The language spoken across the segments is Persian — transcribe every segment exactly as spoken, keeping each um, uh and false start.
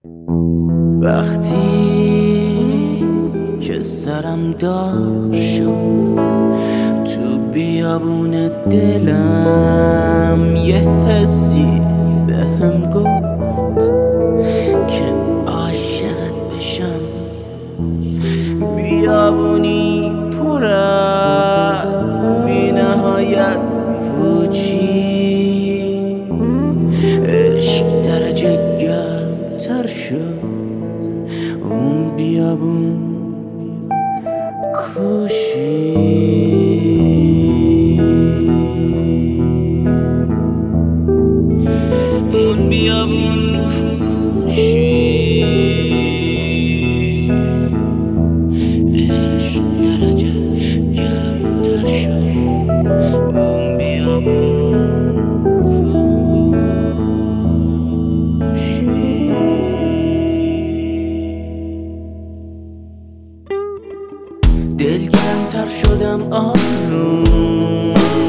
وقتی که سرم داغ شد تو بیابون دلم یه حسی بهم گفت که عاشقت بشم. بیابونی پر از بی نهایت پوچی، عشق درجه گرمتر شد اون بیابون کوشی. اون بیابون کوشی، عشق درجه گرمتر شد اون بیابون دلگرمتر شدم آروم،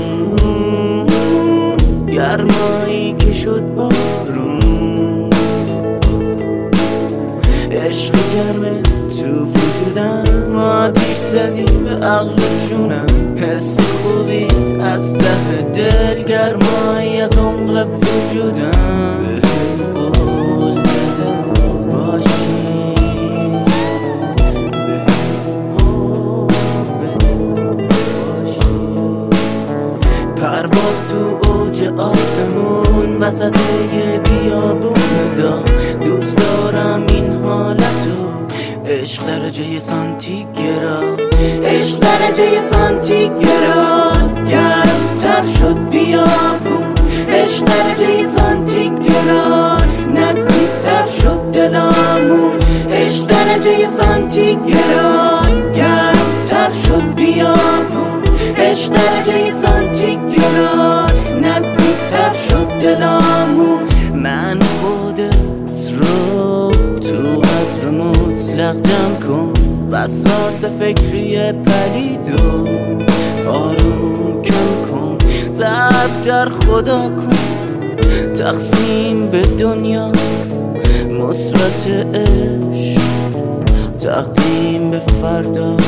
گرمایی که شد بارون، عشق گرمه تو وجودم، آتیش زدی به عقل جونم، حس خوبی از ته دل، گرمایی از عمق وجودم. قول بده باشی، پرواز تو اوج آسمون وسط یه بیابون دا، دوست دارم این حالتو. عشق درجه سانتیگراد، عشق درجه سانتیگراد، گرمتر شد بیابون. عشق درجه سانتیگراد، نزدیکتر شد دلامون. عشق درجه سانتیگراد، گرمتر شد بیابون. عشق درجه سانتیگراد، نزدیکتر شد دلامون. من خودت رو تو قدر مطلق جمع کن، وسواس فکری پلیدو آروم کم کن، ضرب در خدا کن، تقسیم به دنیا مثبت عشق، تقدیم به فردا.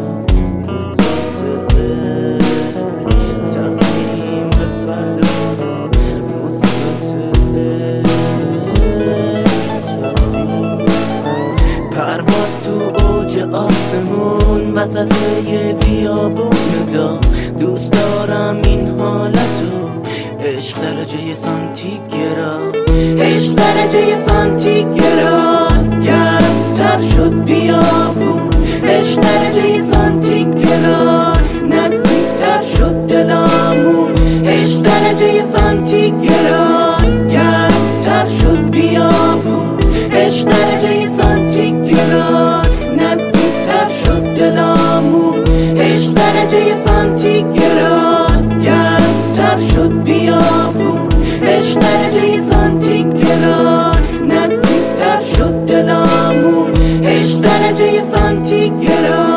پرواز تو اوج آسمون وسط یه بیابون دا، دوست دارم این حالتو. عشق درجه سانتیگراد، عشق درجه سانتیگراد، گرمتر شد بیابون. عشق درجه سانتیگراد، نزدیکتر شد دلامون. عشق درجه سانتیگراد، گرمتر شد بیابون. عشق درجه سانتیگراد، نزدیکتر شد دلامون. عشق درجه سانتیگراد، گرمتر شد بیابون. عشق درجه سانتیگراد، نزدیکتر شد دلامون. عشق درجه سانتیگراد.